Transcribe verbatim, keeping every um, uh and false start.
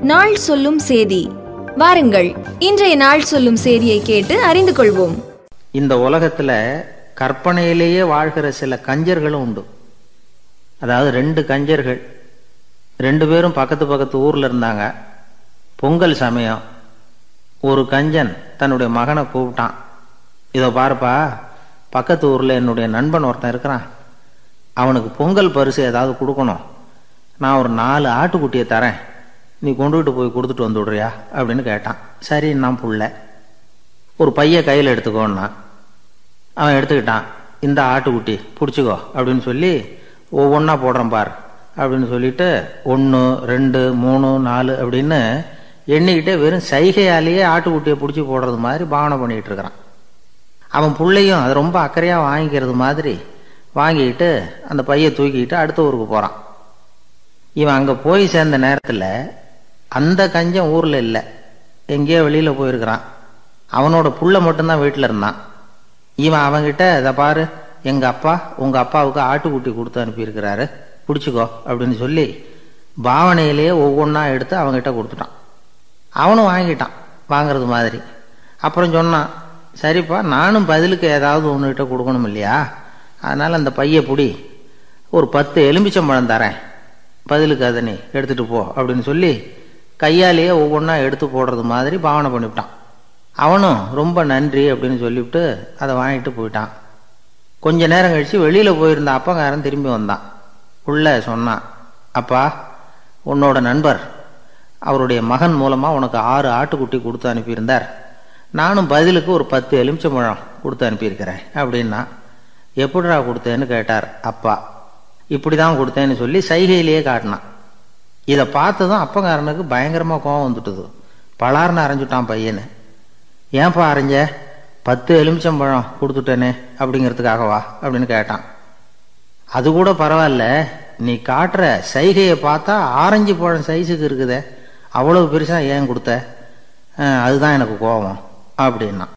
நாள் சொல்லும் சேதி. வாருங்கள், இன்றைய நாள் சொல்லும் சேதியை கேட்டு அறிந்து கொள்வோம். இந்த உலகத்துல கற்பனையிலேயே வாழ்கிற சில கஞ்சர்களும் உண்டு. அதாவது ரெண்டு கஞ்சர்கள், ரெண்டு பேரும் பக்கத்து பக்கத்து ஊர்ல இருந்தாங்க. பொங்கல் சமயம் ஒரு கஞ்சன் தன்னுடைய மகனை கூப்பிட்டான். இதோ பாருப்பா, பக்கத்து ஊர்ல என்னுடைய நண்பன் ஒருத்தன் இருக்கிறான், அவனுக்கு பொங்கல் பரிசு ஏதாவது கொடுக்கணும். நான் ஒரு நாலு ஆட்டுக்குட்டியை தரேன், நீ கொண்டுகிட்டு போய் கொடுத்துட்டு வந்து விடுறியா அப்படின்னு கேட்டான். சரி, நான் புள்ள ஒரு பைய கையில் எடுத்துக்கோன்னா அவன் எடுத்துக்கிட்டான். இந்த ஆட்டுக்குட்டி பிடிச்சிக்கோ அப்படின்னு சொல்லி ஒவ்வொன்றா போடுறேன் பார் அப்படின்னு சொல்லிட்டு ஒன்று ரெண்டு மூணு நாலு அப்படின்னு எண்ணிக்கிட்டே வெறும் சைகையாலேயே ஆட்டுக்குட்டியை பிடிச்சி போடுறது மாதிரி பாவனை பண்ணிக்கிட்டு இருக்கிறான். அவன் பிள்ளையும் அது ரொம்ப அக்கறையாக வாங்கிக்கிறது மாதிரி வாங்கிக்கிட்டு அந்த பையை தூக்கிக்கிட்டு அடுத்த ஊருக்கு போகிறான். இவன் அங்கே போய் சேர்ந்த நேரத்தில் அந்த கஞ்சன் ஊரில் இல்லை, எங்கேயோ வெளியில் போயிருக்கிறான். அவனோட புள்ள மட்டும்தான் வீட்டில் இருந்தான். இவன் அவங்கிட்ட, இதை பாரு, எங்கள் அப்பா உங்கள் அப்பாவுக்கு ஆட்டுக்குட்டி கொடுத்து அனுப்பியிருக்கிறாரு, பிடிச்சிக்கோ அப்படின்னு சொல்லி பாவனையிலேயே ஒவ்வொன்றா எடுத்து அவங்ககிட்ட கொடுத்துட்டான். அவனும் வாங்கிட்டான் வாங்கிறது மாதிரி. அப்புறம் சொன்னான், சரிப்பா, நானும் பதிலுக்கு ஏதாவது ஒன்றுகிட்ட கொடுக்கணும் இல்லையா, அதனால் அந்த பைய பிடி, ஒரு பத்து எலும்பிச்சம்பழம் தரேன், பதிலுக்கு அதை நீ எடுத்துகிட்டு போ அப்படின்னு சொல்லி கையாலேயே ஒவ்வொன்றா எடுத்து போடுறது மாதிரி பாவனை பண்ணிவிட்டான். அவனும் ரொம்ப நன்றி அப்படின்னு சொல்லிவிட்டு அதை வாங்கிட்டு போயிட்டான். கொஞ்ச நேரம் கழித்து வெளியில் போயிருந்த அப்பங்காரன் திரும்பி வந்தான். உள்ள சொன்னான், அப்பா, உன்னோட நண்பர் அவருடைய மகன் மூலமாக உனக்கு ஆறு ஆட்டுக்குட்டி கொடுத்து அனுப்பியிருந்தார், நானும் பதிலுக்கு ஒரு பத்து எலுமிச்சம்பழம் கொடுத்து அனுப்பியிருக்கிறேன் அப்படின்னா. எப்படிடா கொடுத்தேன்னு கேட்டார் அப்பா. இப்படி தான் கொடுத்தேன்னு சொல்லி சைகையிலேயே காட்டினான். இதை பார்த்ததும் அப்பங்காரனுக்கு பயங்கரமாக கோவம் வந்துட்டுது. பலார்னு அரைஞ்சுட்டான் பையனு. ஏன்பா அரைஞ்ச? பத்து எலுமிச்சம்பழம் கொடுத்துட்டேனே அப்படிங்கிறதுக்காகவா அப்படின்னு கேட்டான். அது கூட பரவாயில்ல, நீ காட்டுற சைகையை பார்த்தா ஆரஞ்சு பழம் சைஸுக்கு இருக்குதே, அவ்வளவு பெருசா ஏன் கொடுத்த? அதுதான் எனக்கு கோபம் அப்படின்னா.